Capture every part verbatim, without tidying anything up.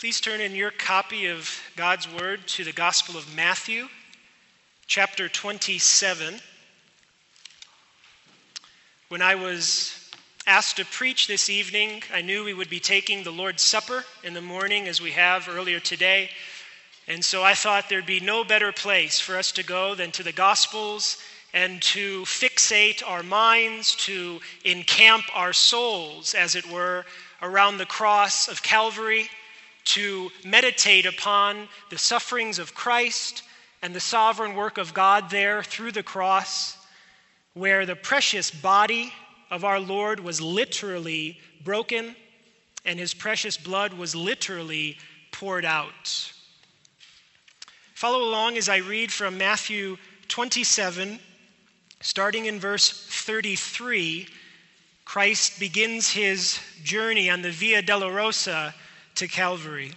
Please turn in your copy of God's Word to the Gospel of Matthew, chapter twenty-seven. When I was asked to preach this evening, I knew we would be taking the Lord's Supper in the morning as we have earlier today. And so I thought there'd be no better place for us to go than to the Gospels and to fixate our minds, to encamp our souls, as it were, around the cross of Calvary, to meditate upon the sufferings of Christ and the sovereign work of God there through the cross, where the precious body of our Lord was literally broken and his precious blood was literally poured out. Follow along as I read from Matthew twenty-seven, starting in verse thirty-three. Christ begins his journey on the Via Dolorosa to Calvary.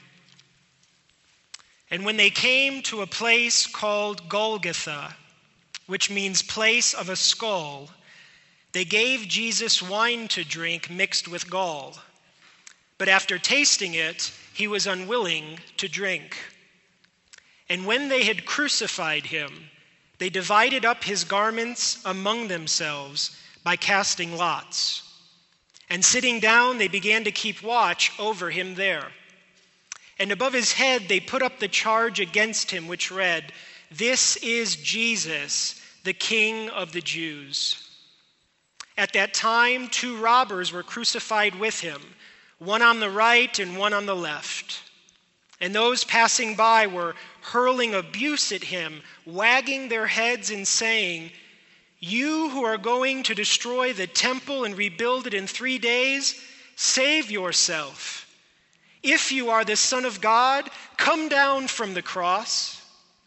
And when they came to a place called Golgotha, which means place of a skull, they gave Jesus wine to drink mixed with gall. But after tasting it, he was unwilling to drink. And when they had crucified him, they divided up his garments among themselves by casting lots. And sitting down, they began to keep watch over him there. And above his head, they put up the charge against him, which read, "This is Jesus, the King of the Jews." At that time, two robbers were crucified with him, one on the right and one on the left. And those passing by were hurling abuse at him, wagging their heads and saying, "You who are going to destroy the temple and rebuild it in three days, save yourself. If you are the Son of God, come down from the cross."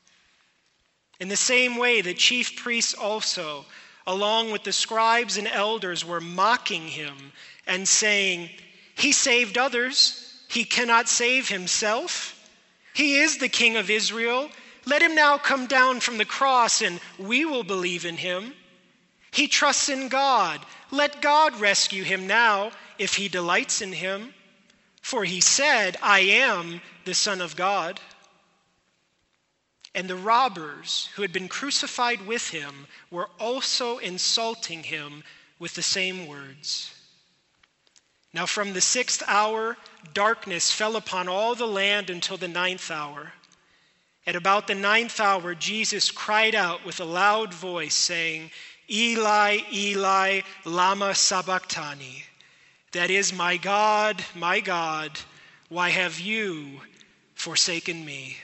In the same way, the chief priests also, along with the scribes and elders, were mocking him and saying, "He saved others, he cannot save himself. He is the King of Israel. Let him now come down from the cross and we will believe in him. He trusts in God. Let God rescue him now if he delights in him. For he said, 'I am the Son of God.'" And the robbers who had been crucified with him were also insulting him with the same words. Now from the sixth hour, darkness fell upon all the land until the ninth hour. At about the ninth hour, Jesus cried out with a loud voice, saying, "Eli, Eli, lama sabachthani." That is, "My God, my God, why have you forsaken me?"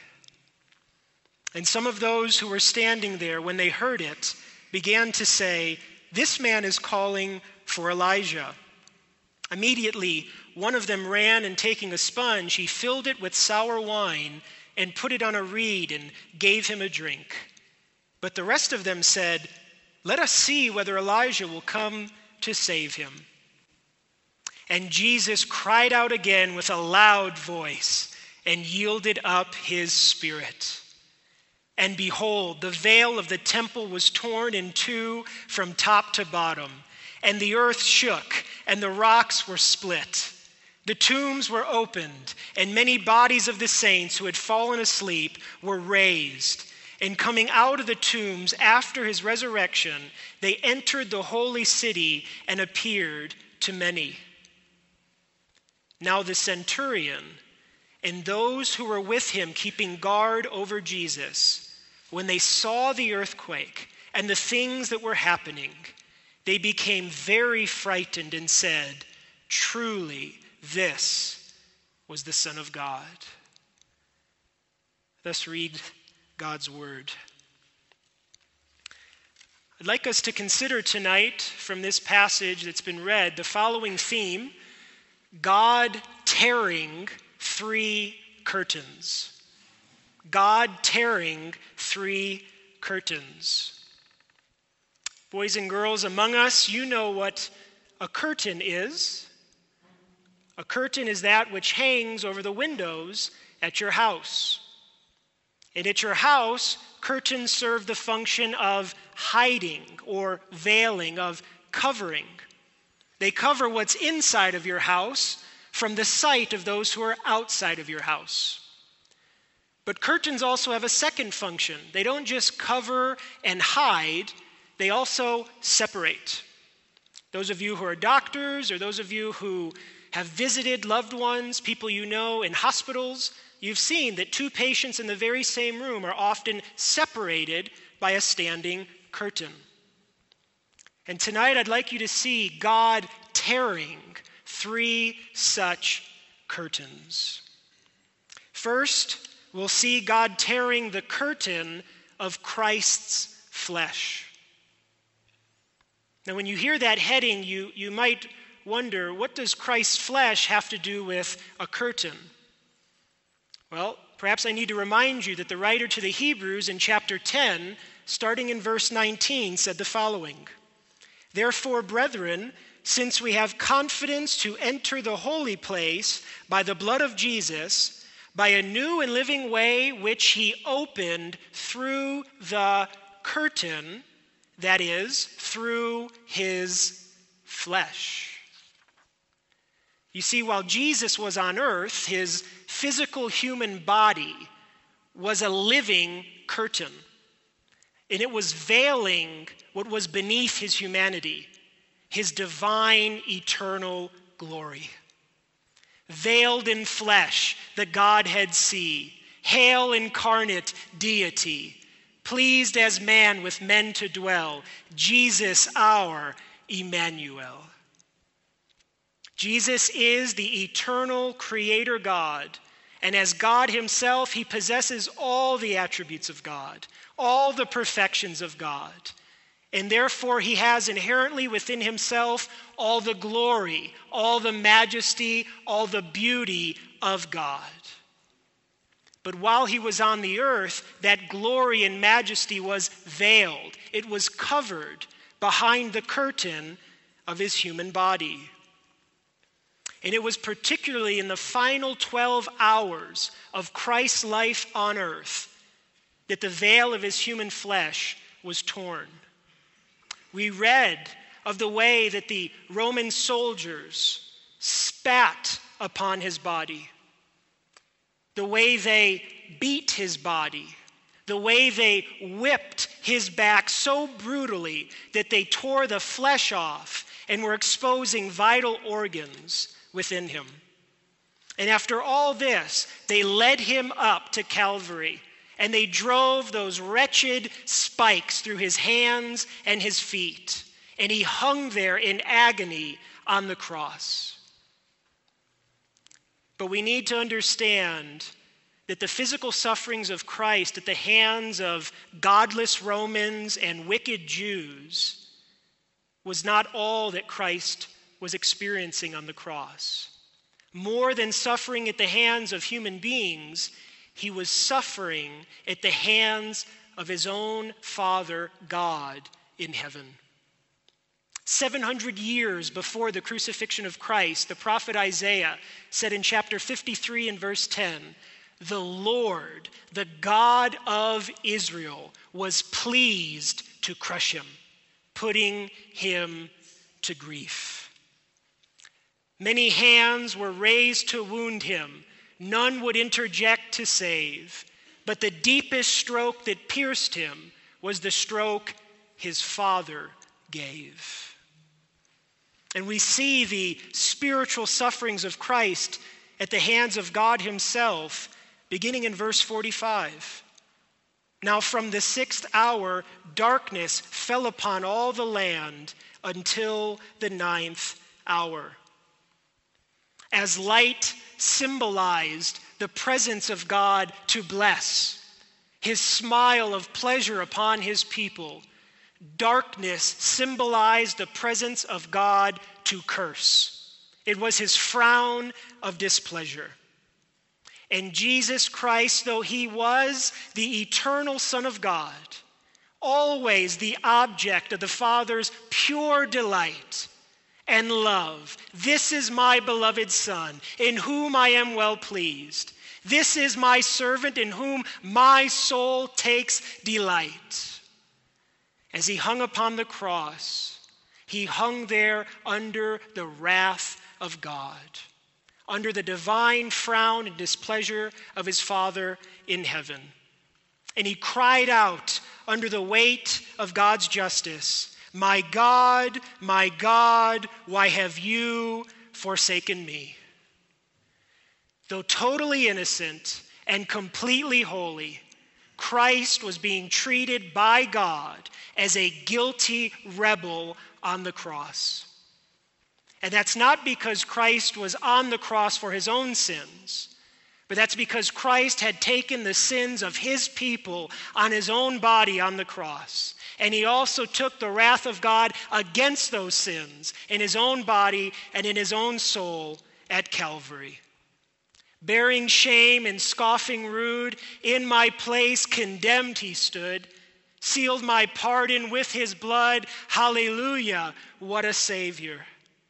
And some of those who were standing there, when they heard it, began to say, "This man is calling for Elijah." Immediately, one of them ran, and taking a sponge, he filled it with sour wine and put it on a reed and gave him a drink. But the rest of them said, "Let us see whether Elijah will come to save him." And Jesus cried out again with a loud voice and yielded up his spirit. And behold, the veil of the temple was torn in two from top to bottom, and the earth shook, and the rocks were split. The tombs were opened, and many bodies of the saints who had fallen asleep were raised. And coming out of the tombs after his resurrection, they entered the holy city and appeared to many. Now the centurion and those who were with him keeping guard over Jesus, when they saw the earthquake and the things that were happening, they became very frightened and said, "Truly, this was the Son of God." Thus read God's word. I'd like us to consider tonight from this passage that's been read the following theme: God tearing three curtains. God tearing three curtains. Boys and girls among us, you know what a curtain is. A curtain is that which hangs over the windows at your house. And at your house, curtains serve the function of hiding or veiling, of covering. They cover what's inside of your house from the sight of those who are outside of your house. But curtains also have a second function. They don't just cover and hide, they also separate. Those of you who are doctors, or those of you who have visited loved ones, people you know in hospitals, you've seen that two patients in the very same room are often separated by a standing curtain. And tonight I'd like you to see God tearing three such curtains. First, we'll see God tearing the curtain of Christ's flesh. Now, when you hear that heading, you, you might wonder, what does Christ's flesh have to do with a curtain? Well, perhaps I need to remind you that the writer to the Hebrews in chapter ten, starting in verse nineteen, said the following: "Therefore, brethren, since we have confidence to enter the holy place by the blood of Jesus, by a new and living way which he opened through the curtain, that is, through his flesh." You see, while Jesus was on earth, his physical human body was a living curtain, and it was veiling what was beneath his humanity, his divine eternal glory. Veiled in flesh, the Godhead see, hail incarnate deity, pleased as man with men to dwell, Jesus our Emmanuel. Jesus is the eternal creator God, and as God himself, he possesses all the attributes of God, all the perfections of God. And therefore, he has inherently within himself all the glory, all the majesty, all the beauty of God. But while he was on the earth, that glory and majesty was veiled. It was covered behind the curtain of his human body. And it was particularly in the final twelve hours of Christ's life on earth that the veil of his human flesh was torn. We read of the way that the Roman soldiers spat upon his body, the way they beat his body, the way they whipped his back so brutally that they tore the flesh off and were exposing vital organs within him. And after all this, they led him up to Calvary, and they drove those wretched spikes through his hands and his feet, and he hung there in agony on the cross. But we need to understand that the physical sufferings of Christ at the hands of godless Romans and wicked Jews was not all that Christ was experiencing on the cross. More than suffering at the hands of human beings, he was suffering at the hands of his own Father, God, in heaven. seven hundred years before the crucifixion of Christ, the prophet Isaiah said in chapter fifty-three and verse ten, "The Lord, the God of Israel, was pleased to crush him, putting him to grief." Many hands were raised to wound him. None would interject to save. But the deepest stroke that pierced him was the stroke his Father gave. And we see the spiritual sufferings of Christ at the hands of God himself, beginning in verse forty-five. "Now from the sixth hour, darkness fell upon all the land until the ninth hour." As light symbolized the presence of God to bless, his smile of pleasure upon his people, darkness symbolized the presence of God to curse. It was his frown of displeasure. And Jesus Christ, though he was the eternal Son of God, always the object of the Father's pure delight and love. "This is my beloved Son, in whom I am well pleased. This is my servant, in whom my soul takes delight." As he hung upon the cross, he hung there under the wrath of God, under the divine frown and displeasure of his Father in heaven. And he cried out under the weight of God's justice, "My God, my God, why have you forsaken me?" Though totally innocent and completely holy, Christ was being treated by God as a guilty rebel on the cross. And that's not because Christ was on the cross for his own sins, but that's because Christ had taken the sins of his people on his own body on the cross. And he also took the wrath of God against those sins in his own body and in his own soul at Calvary. Bearing shame and scoffing rude, in my place condemned he stood, sealed my pardon with his blood. Hallelujah, what a Savior.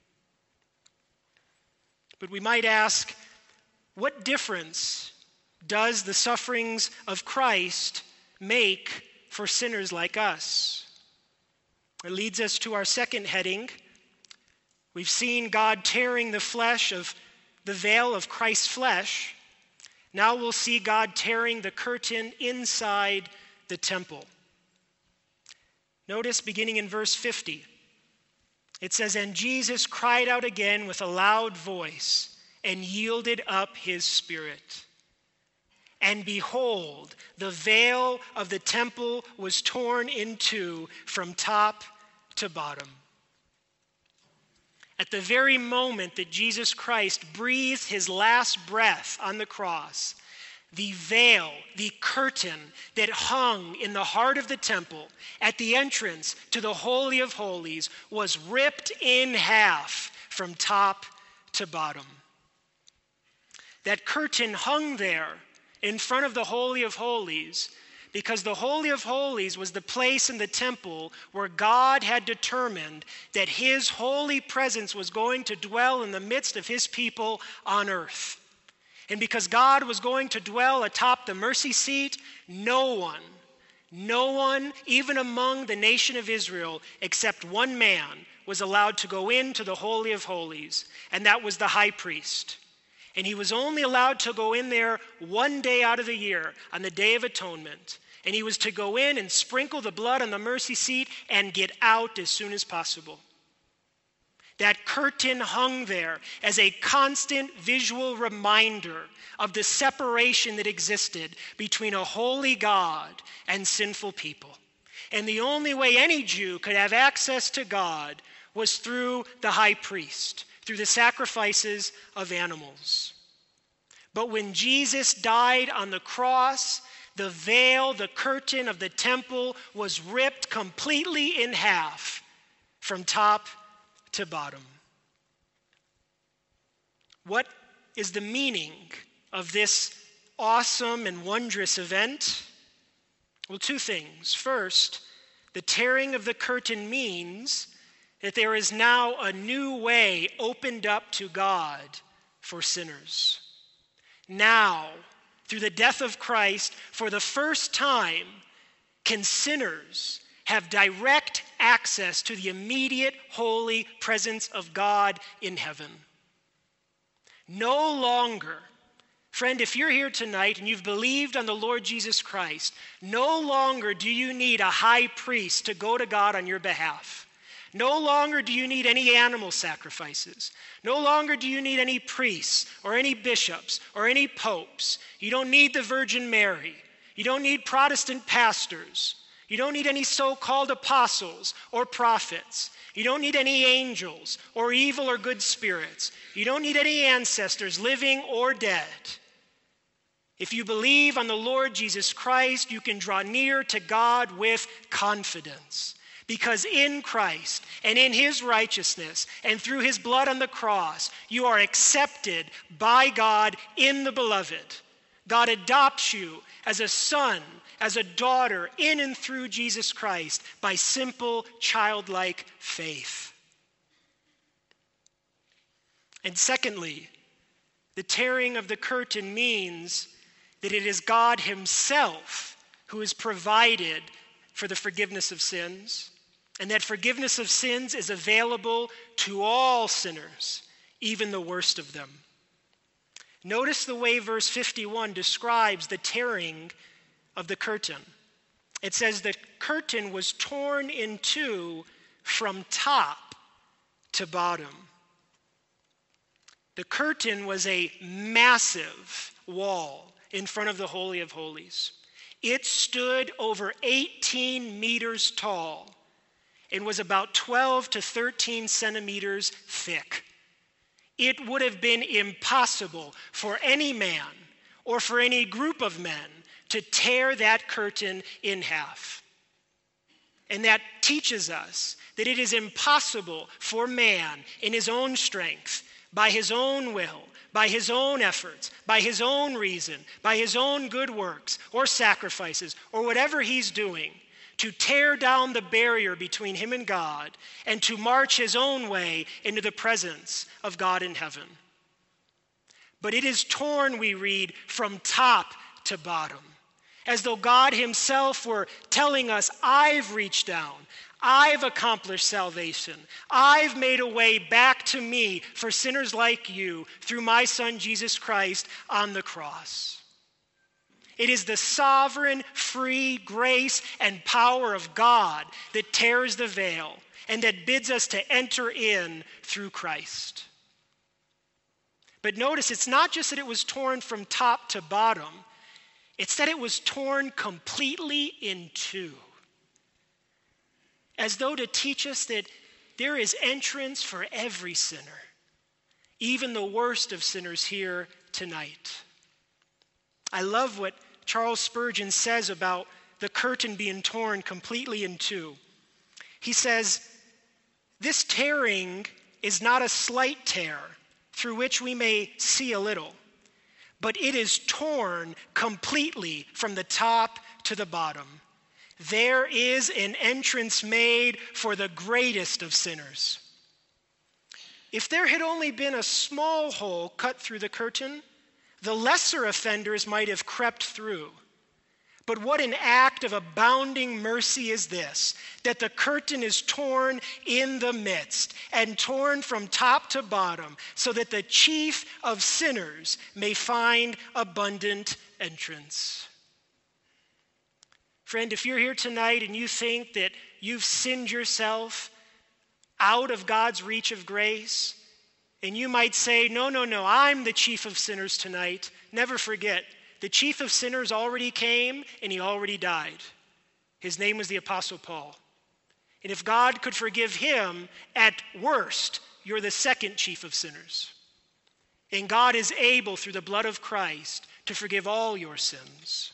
But we might ask, what difference does the sufferings of Christ make for sinners like us? It leads us to our second heading. We've seen God tearing the flesh of the veil of Christ's flesh. Now we'll see God tearing the curtain inside the temple. Notice beginning in verse fifty. It says, "And Jesus cried out again with a loud voice and yielded up his spirit. And behold, the veil of the temple was torn in two from top to bottom." At the very moment that Jesus Christ breathed his last breath on the cross, the veil, the curtain that hung in the heart of the temple at the entrance to the Holy of Holies was ripped in half from top to bottom. That curtain hung there in front of the Holy of Holies because the Holy of Holies was the place in the temple where God had determined that his holy presence was going to dwell in the midst of his people on earth. And because God was going to dwell atop the mercy seat, no one, no one, even among the nation of Israel, except one man, was allowed to go into the Holy of Holies, and that was the high priest. And he was only allowed to go in there one day out of the year, on the Day of Atonement. And he was to go in and sprinkle the blood on the mercy seat and get out as soon as possible. That curtain hung there as a constant visual reminder of the separation that existed between a holy God and sinful people. And the only way any Jew could have access to God was through the high priest, through the sacrifices of animals. But when Jesus died on the cross, the veil, the curtain of the temple was ripped completely in half from top to bottom. What is the meaning of this awesome and wondrous event? Well, two things. First, the tearing of the curtain means that there is now a new way opened up to God for sinners. Now, through the death of Christ, for the first time, can sinners have direct access to the immediate holy presence of God in heaven. No longer, friend, if you're here tonight and you've believed on the Lord Jesus Christ, no longer do you need a high priest to go to God on your behalf. No longer do you need any animal sacrifices. No longer do you need any priests or any bishops or any popes. You don't need the Virgin Mary. You don't need Protestant pastors. You don't need any so-called apostles or prophets. You don't need any angels or evil or good spirits. You don't need any ancestors, living or dead. If you believe on the Lord Jesus Christ, you can draw near to God with confidence. Because in Christ and in his righteousness and through his blood on the cross, you are accepted by God in the beloved. God adopts you as a son, as a daughter, in and through Jesus Christ by simple childlike faith. And secondly, the tearing of the curtain means that it is God himself who has provided for the forgiveness of sins, and that forgiveness of sins is available to all sinners, even the worst of them. Notice the way verse fifty-one describes the tearing of the curtain. It says the curtain was torn in two from top to bottom. The curtain was a massive wall in front of the Holy of Holies. It stood over eighteen meters tall and was about twelve to thirteen centimeters thick. It would have been impossible for any man or for any group of men to tear that curtain in half. And that teaches us that it is impossible for man in his own strength, by his own will, by his own efforts, by his own reason, by his own good works or sacrifices or whatever he's doing, to tear down the barrier between him and God and to march his own way into the presence of God in heaven. But it is torn, we read, from top to bottom, as though God himself were telling us, I've reached down, I've accomplished salvation, I've made a way back to me for sinners like you through my Son Jesus Christ on the cross. It is the sovereign, free grace and power of God that tears the veil and that bids us to enter in through Christ. But notice, it's not just that it was torn from top to bottom, it's that it was torn completely in two. As though to teach us that there is entrance for every sinner, even the worst of sinners here tonight. I love what Charles Spurgeon says about the curtain being torn completely in two. He says, this tearing is not a slight tear through which we may see a little, but it is torn completely from the top to the bottom. There is an entrance made for the greatest of sinners. If there had only been a small hole cut through the curtain, the lesser offenders might have crept through. But what an act of abounding mercy is this, that the curtain is torn in the midst and torn from top to bottom, so that the chief of sinners may find abundant entrance. Friend, if you're here tonight and you think that you've sinned yourself out of God's reach of grace, and you might say, no, no, no, I'm the chief of sinners tonight. Never forget, the chief of sinners already came and he already died. His name was the Apostle Paul. And if God could forgive him, at worst, you're the second chief of sinners. And God is able, through the blood of Christ, to forgive all your sins.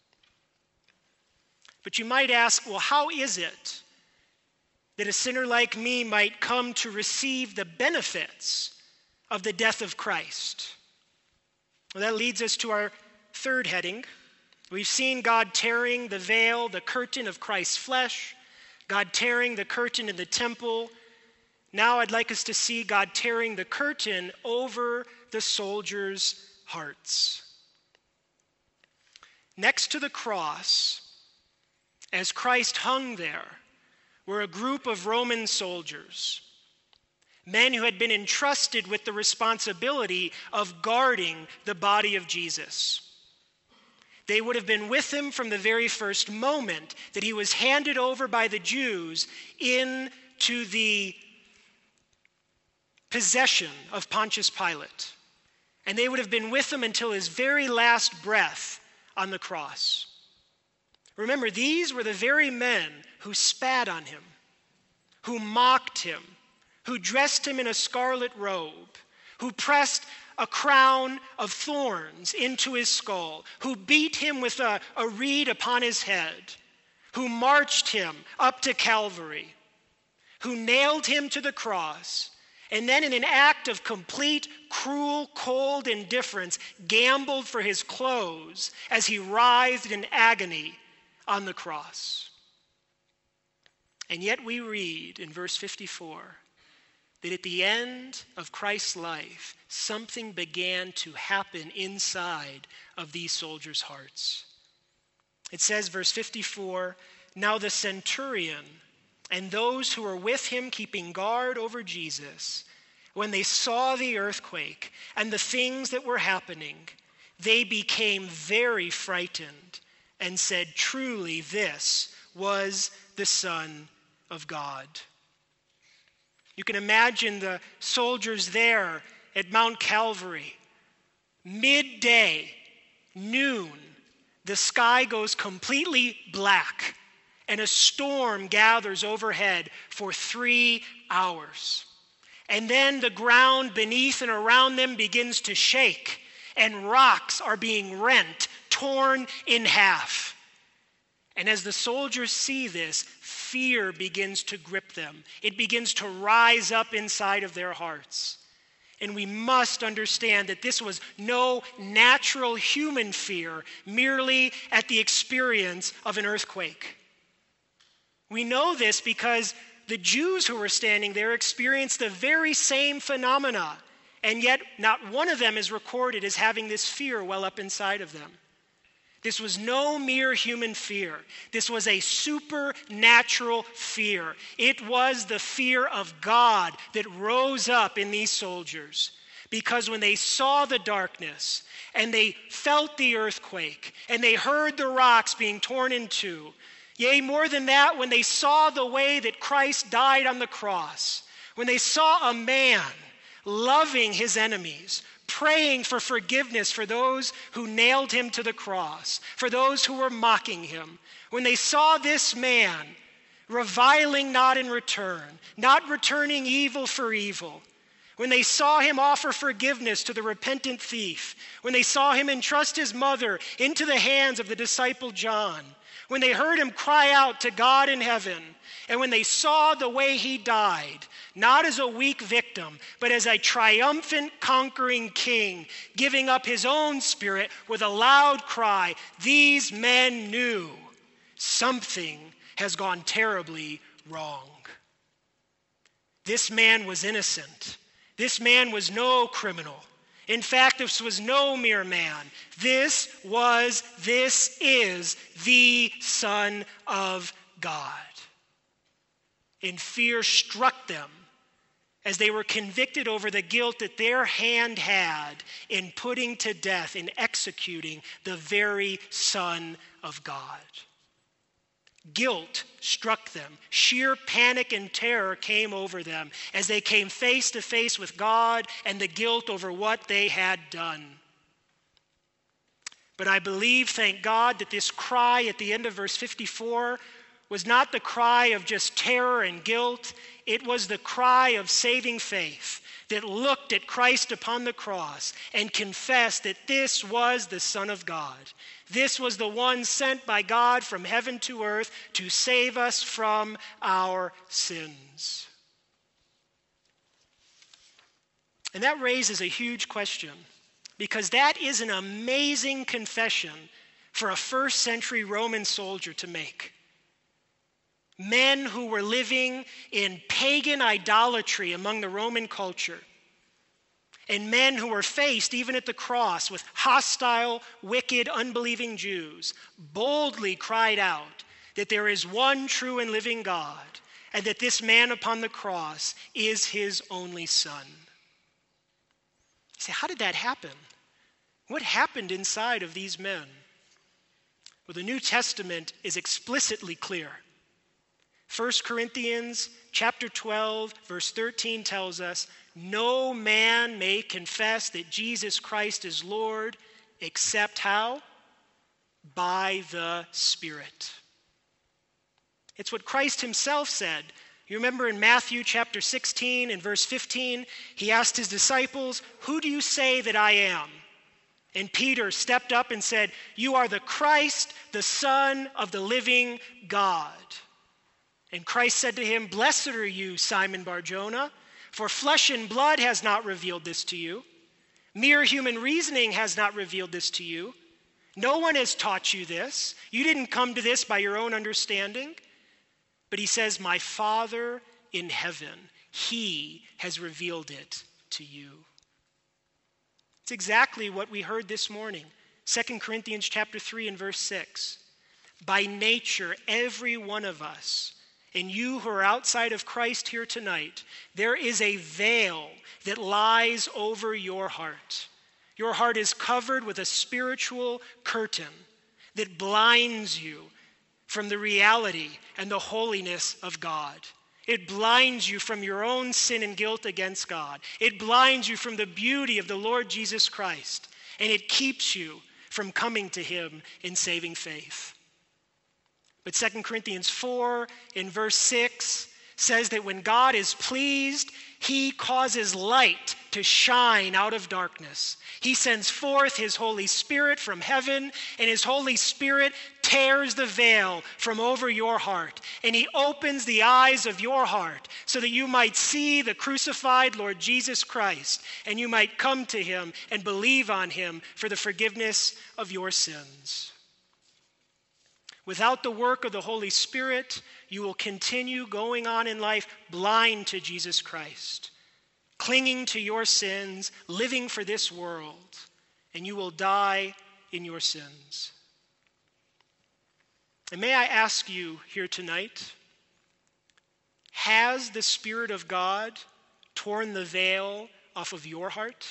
But you might ask, well, how is it that a sinner like me might come to receive the benefits of the death of Christ? Well, that leads us to our third heading. We've seen God tearing the veil, the curtain of Christ's flesh, God tearing the curtain in the temple. Now I'd like us to see God tearing the curtain over the soldiers' hearts. Next to the cross, as Christ hung there, were a group of Roman soldiers, men who had been entrusted with the responsibility of guarding the body of Jesus. They would have been with him from the very first moment that he was handed over by the Jews into the possession of Pontius Pilate. And they would have been with him until his very last breath on the cross. Remember, these were the very men who spat on him, who mocked him, who dressed him in a scarlet robe, who pressed a crown of thorns into his skull, who beat him with a, a reed upon his head, who marched him up to Calvary, who nailed him to the cross, and then in an act of complete, cruel, cold indifference, gambled for his clothes as he writhed in agony on the cross. And yet we read in verse fifty-four that at the end of Christ's life, something began to happen inside of these soldiers' hearts. It says, verse fifty-four, now the centurion and those who were with him keeping guard over Jesus when they saw the earthquake and the things that were happening, they became very frightened and said, "Truly, this was the Son of God." You can imagine the soldiers there at Mount Calvary. Midday, noon, the sky goes completely black, and a storm gathers overhead for three hours. And then the ground beneath and around them begins to shake, and rocks are being rent, torn in half. And as the soldiers see this, fear begins to grip them. It begins to rise up inside of their hearts. And we must understand that this was no natural human fear, merely at the experience of an earthquake. We know this because the Jews who were standing there experienced the very same phenomena, and yet not one of them is recorded as having this fear well up inside of them. This was no mere human fear. This was a supernatural fear. It was the fear of God that rose up in these soldiers, because when they saw the darkness and they felt the earthquake and they heard the rocks being torn in two, yea, more than that, when they saw the way that Christ died on the cross, when they saw a man loving his enemies, praying for forgiveness for those who nailed him to the cross, for those who were mocking him, when they saw this man reviling not in return, not returning evil for evil, when they saw him offer forgiveness to the repentant thief, when they saw him entrust his mother into the hands of the disciple John, when they heard him cry out to God in heaven, and when they saw the way he died, not as a weak victim, but as a triumphant, conquering king, giving up his own spirit with a loud cry, these men knew something has gone terribly wrong. This man was innocent. This man was no criminal. In fact, this was no mere man. This was, this is the Son of God. And fear struck them as they were convicted over the guilt that their hand had in putting to death and executing the very Son of God. Guilt struck them. Sheer panic and terror came over them as they came face to face with God and the guilt over what they had done. But I believe, thank God, that this cry at the end of verse fifty-four was not the cry of just terror and guilt. It was the cry of saving faith that looked at Christ upon the cross and confessed that this was the Son of God. This was the one sent by God from heaven to earth to save us from our sins. And that raises a huge question, because that is an amazing confession for a first century Roman soldier to make. Men who were living in pagan idolatry among the Roman culture, and men who were faced, even at the cross, with hostile, wicked, unbelieving Jews, boldly cried out that there is one true and living God, and that this man upon the cross is his only Son. You say, how did that happen? What happened inside of these men? Well, the New Testament is explicitly clear. First Corinthians chapter twelve, verse thirteen tells us, no man may confess that Jesus Christ is Lord except how? By the Spirit. It's what Christ himself said. You remember in Matthew chapter sixteen and verse fifteen, he asked his disciples, who do you say that I am? And Peter stepped up and said, you are the Christ, the Son of the living God. And Christ said to him, blessed are you, Simon Bar-Jonah, for flesh and blood has not revealed this to you. Mere human reasoning has not revealed this to you. No one has taught you this. You didn't come to this by your own understanding. But he says, my Father in heaven, he has revealed it to you. It's exactly what we heard this morning. Second Corinthians chapter three and verse six. By nature, every one of us and you who are outside of Christ here tonight, there is a veil that lies over your heart. Your heart is covered with a spiritual curtain that blinds you from the reality and the holiness of God. It blinds you from your own sin and guilt against God. It blinds you from the beauty of the Lord Jesus Christ, and it keeps you from coming to him in saving faith. But Second Corinthians four in verse six says that when God is pleased, he causes light to shine out of darkness. He sends forth his Holy Spirit from heaven, and his Holy Spirit tears the veil from over your heart, and he opens the eyes of your heart so that you might see the crucified Lord Jesus Christ, and you might come to him and believe on him for the forgiveness of your sins. Without the work of the Holy Spirit, you will continue going on in life blind to Jesus Christ, clinging to your sins, living for this world, and you will die in your sins. And may I ask you here tonight, has the Spirit of God torn the veil off of your heart?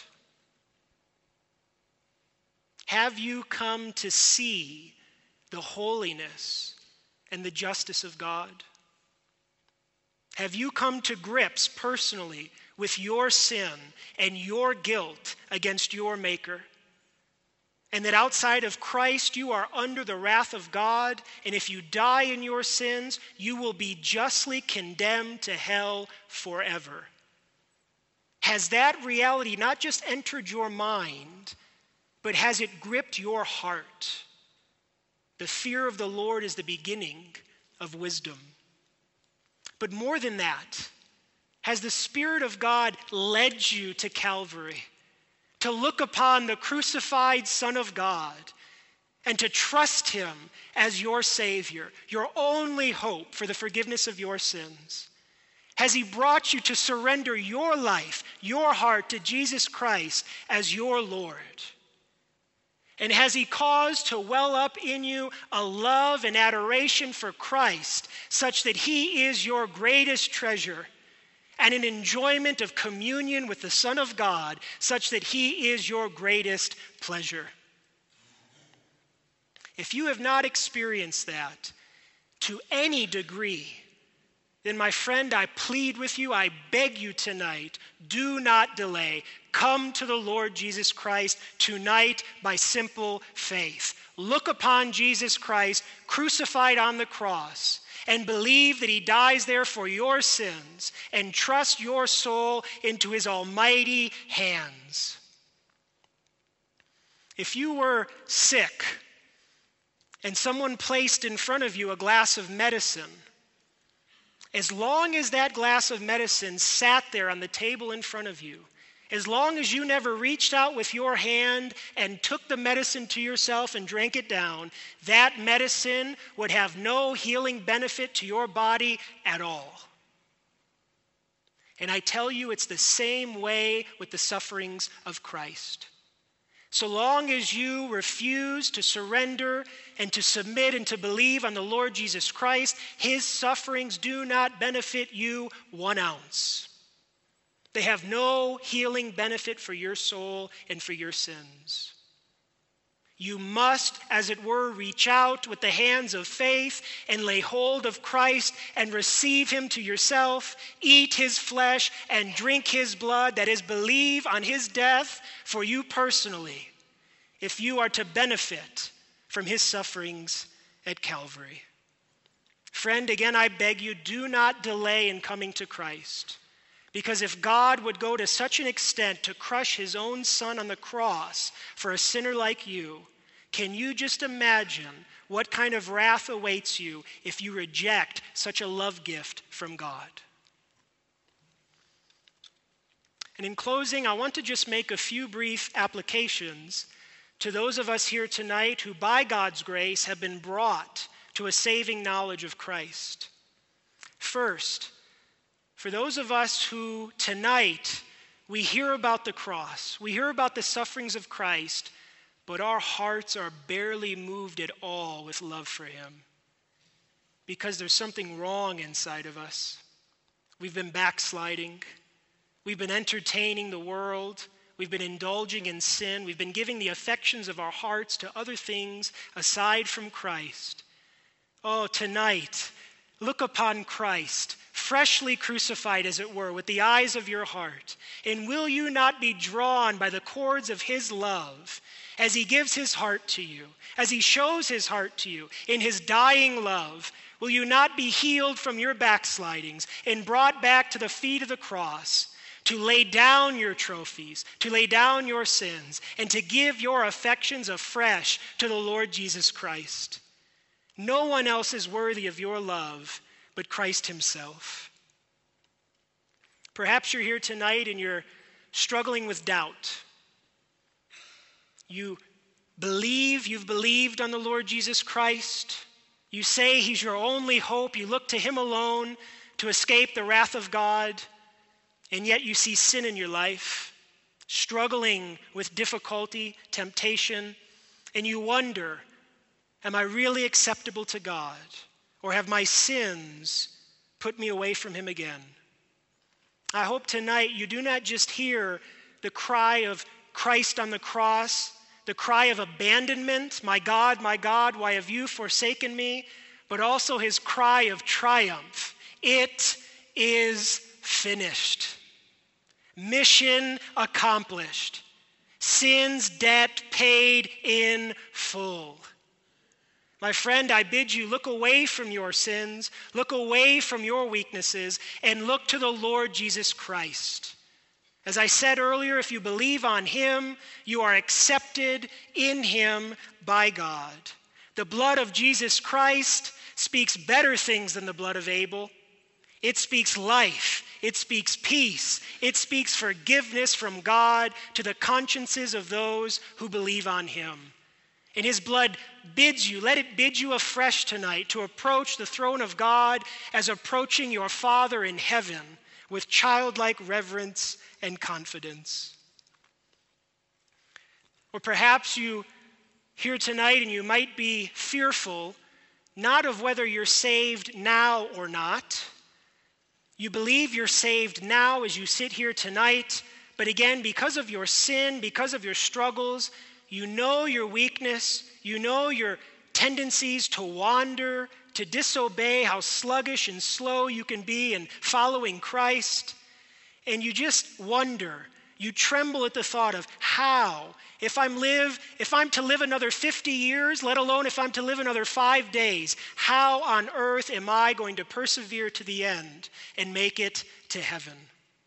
Have you come to see the holiness and the justice of God? Have you come to grips personally with your sin and your guilt against your Maker? And that outside of Christ you are under the wrath of God, and if you die in your sins, you will be justly condemned to hell forever. Has that reality not just entered your mind, but has it gripped your heart? The fear of the Lord is the beginning of wisdom. But more than that, has the Spirit of God led you to Calvary, to look upon the crucified Son of God and to trust him as your Savior, your only hope for the forgiveness of your sins? Has he brought you to surrender your life, your heart to Jesus Christ as your Lord? And has he caused to well up in you a love and adoration for Christ, such that he is your greatest treasure, and an enjoyment of communion with the Son of God, such that he is your greatest pleasure? If you have not experienced that to any degree, then my friend, I plead with you, I beg you tonight, do not delay. Come to the Lord Jesus Christ tonight by simple faith. Look upon Jesus Christ crucified on the cross and believe that he dies there for your sins, and trust your soul into his almighty hands. If you were sick and someone placed in front of you a glass of medicine, as long as that glass of medicine sat there on the table in front of you, as long as you never reached out with your hand and took the medicine to yourself and drank it down, that medicine would have no healing benefit to your body at all. And I tell you, it's the same way with the sufferings of Christ. So long as you refuse to surrender and to submit and to believe on the Lord Jesus Christ, his sufferings do not benefit you one ounce. They have no healing benefit for your soul and for your sins. You must, as it were, reach out with the hands of faith and lay hold of Christ and receive him to yourself, eat his flesh and drink his blood, that is, believe on his death for you personally, if you are to benefit from his sufferings at Calvary. Friend, again, I beg you, do not delay in coming to Christ. Because if God would go to such an extent to crush his own Son on the cross for a sinner like you, can you just imagine what kind of wrath awaits you if you reject such a love gift from God? And in closing, I want to just make a few brief applications to those of us here tonight who, by God's grace, have been brought to a saving knowledge of Christ. First, for those of us who tonight we hear about the cross, we hear about the sufferings of Christ, but our hearts are barely moved at all with love for him. because there's something wrong inside of us. We've been backsliding. We've been entertaining the world. We've been indulging in sin. We've been giving the affections of our hearts to other things aside from Christ. Oh, tonight, look upon Christ, freshly crucified as it were, with the eyes of your heart. And will you not be drawn by the cords of his love as he gives his heart to you, as he shows his heart to you in his dying love? Will you not be healed from your backslidings and brought back to the feet of the cross to lay down your trophies, to lay down your sins, and to give your affections afresh to the Lord Jesus Christ? No one else is worthy of your love but Christ himself. Perhaps you're here tonight and you're struggling with doubt. You believe, you've believed on the Lord Jesus Christ. You say he's your only hope. You look to him alone to escape the wrath of God. And yet you see sin in your life, struggling with difficulty, temptation, and you wonder, am I really acceptable to God? Or have my sins put me away from him again? I hope tonight you do not just hear the cry of Christ on the cross, the cry of abandonment, my God, my God, why have you forsaken me? But also his cry of triumph. It is finished. Mission accomplished. Sin's debt paid in full. My friend, I bid you look away from your sins, look away from your weaknesses, and look to the Lord Jesus Christ. As I said earlier, if you believe on him, you are accepted in him by God. The blood of Jesus Christ speaks better things than the blood of Abel. It speaks life. It speaks peace. It speaks forgiveness from God to the consciences of those who believe on him. And his blood bids you, let it bid you afresh tonight to approach the throne of God as approaching your Father in heaven with childlike reverence and confidence. Or perhaps you here tonight and you might be fearful, not of whether you're saved now or not. You believe you're saved now as you sit here tonight, but again, because of your sin, because of your struggles, you know your weakness, you know your tendencies to wander, to disobey, how sluggish and slow you can be in following Christ. And you just wonder, you tremble at the thought of how, if I'm live, if I'm to live another fifty years, let alone if I'm to live another five days, how on earth am I going to persevere to the end and make it to heaven?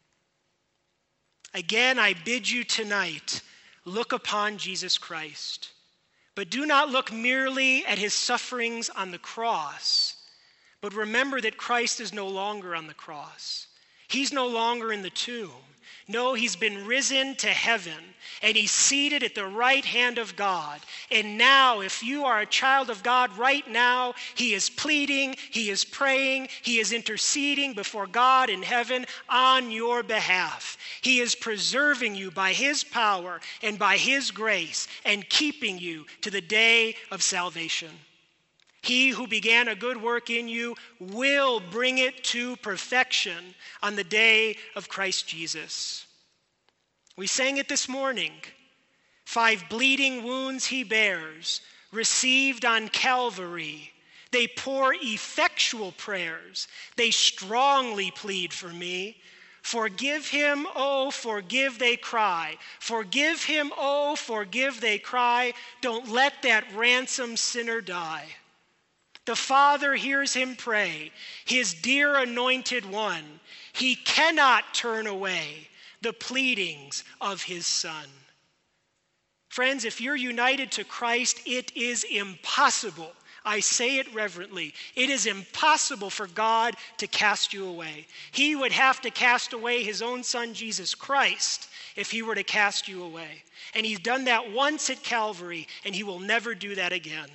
Again, I bid you tonight, look upon Jesus Christ. But do not look merely at his sufferings on the cross, but remember that Christ is no longer on the cross. He's no longer in the tomb. No, he's been risen to heaven, and he's seated at the right hand of God. And now, if you are a child of God right now, he is pleading, he is praying, he is interceding before God in heaven on your behalf. He is preserving you by his power and by his grace and keeping you to the day of salvation. He who began a good work in you will bring it to perfection on the day of Christ Jesus. We sang it this morning. Five bleeding wounds he bears, received on Calvary. They pour effectual prayers. They strongly plead for me. Forgive him, oh, forgive, they cry. Forgive him, oh, forgive, they cry. Don't let that ransomed sinner die. The Father hears him pray, his dear anointed one. He cannot turn away the pleadings of his Son. Friends, if you're united to Christ, it is impossible. I say it reverently. It is impossible for God to cast you away. He would have to cast away his own Son, Jesus Christ, if he were to cast you away. And he's done that once at Calvary, and he will never do that again.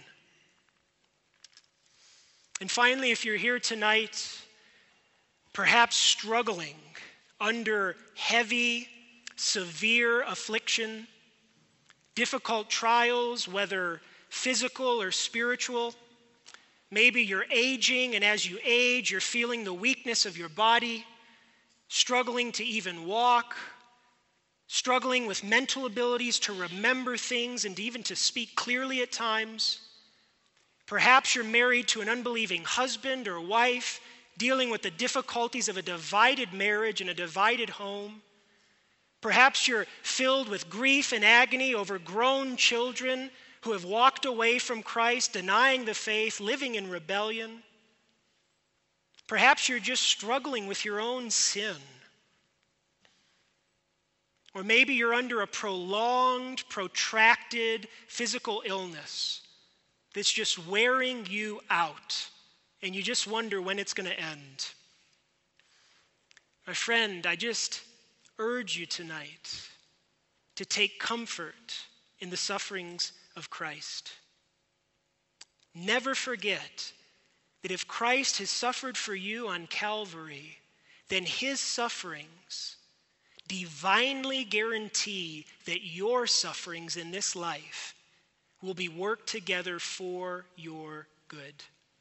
And finally, if you're here tonight, perhaps struggling under heavy, severe affliction, difficult trials, whether physical or spiritual, Maybe you're aging, and as you age, you're feeling the weakness of your body, struggling to even walk, struggling with mental abilities to remember things and even to speak clearly at times. Perhaps you're married to an unbelieving husband or wife, dealing with the difficulties of a divided marriage and a divided home. Perhaps you're filled with grief and agony over grown children who have walked away from Christ, denying the faith, living in rebellion. Perhaps you're just struggling with your own sin. Or maybe you're under a prolonged, protracted physical illness that's just wearing you out, and you just wonder when it's going to end. My friend, I just urge you tonight to take comfort in the sufferings of Christ. Never forget that if Christ has suffered for you on Calvary, then his sufferings divinely guarantee that your sufferings in this life will be worked together for your good.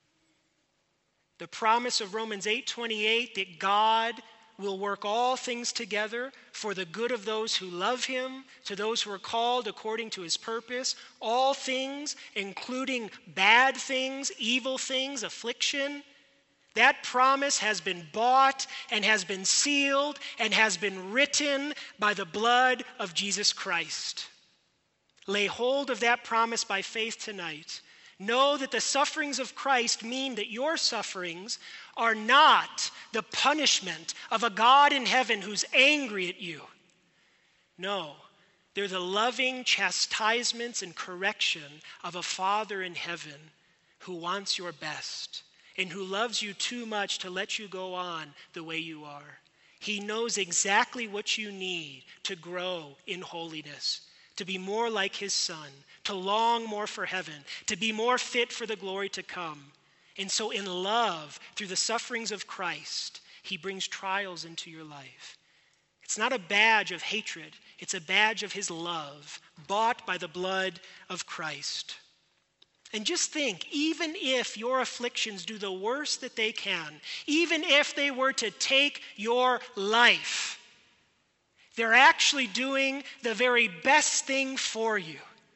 The promise of Romans eight twenty-eight that God will work all things together for the good of those who love him, to those who are called according to his purpose. All things, including bad things, evil things, affliction. That promise has been bought and has been sealed and has been written by the blood of Jesus Christ. Lay hold of that promise by faith tonight. Know that the sufferings of Christ mean that your sufferings are not the punishment of a God in heaven who's angry at you. No, they're the loving chastisements and correction of a Father in heaven who wants your best and who loves you too much to let you go on the way you are. He knows exactly what you need to grow in holiness, to be more like his Son, to long more for heaven, to be more fit for the glory to come. And so in love, through the sufferings of Christ, he brings trials into your life. It's not a badge of hatred. It's a badge of his love, bought by the blood of Christ. And just think, even if your afflictions do the worst that they can, even if they were to take your life, they're actually doing the very best thing for you.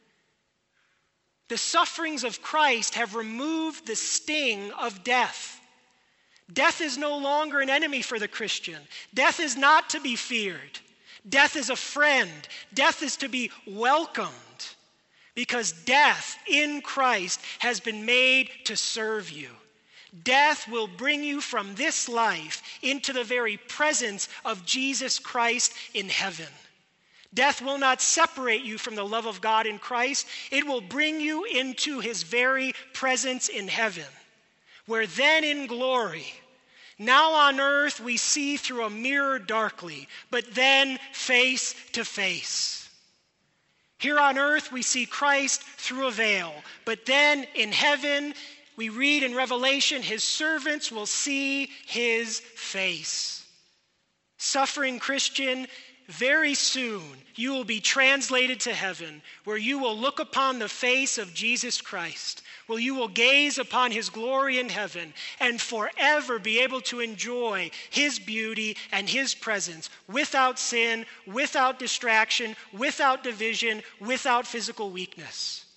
The sufferings of Christ have removed the sting of death. Death is no longer an enemy for the Christian. Death is not to be feared. Death is a friend. Death is to be welcomed, because death in Christ has been made to serve you. Death will bring you from this life into the very presence of Jesus Christ in heaven. Death will not separate you from the love of God in Christ. It will bring you into his very presence in heaven, where then in glory, now on earth we see through a mirror darkly, but then face to face. Here on earth we see Christ through a veil, but then in heaven we read in Revelation, his servants will see his face. Suffering Christian, very soon you will be translated to heaven, where you will look upon the face of Jesus Christ, where you will gaze upon his glory in heaven and forever be able to enjoy his beauty and his presence without sin, without distraction, without division, without physical weakness.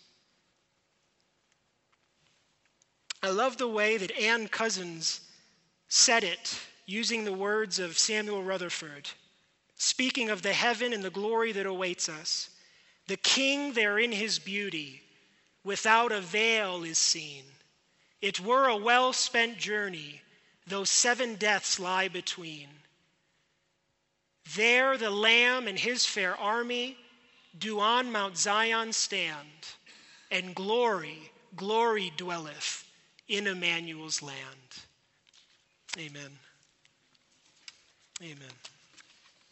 I love the way that Ann Cousins said it, using the words of Samuel Rutherford, speaking of the heaven and the glory that awaits us. The King there in his beauty, without a veil is seen. It were a well-spent journey, though seven deaths lie between. There the Lamb and his fair army do on Mount Zion stand, and glory, glory dwelleth in Emmanuel's land. Amen. Amen.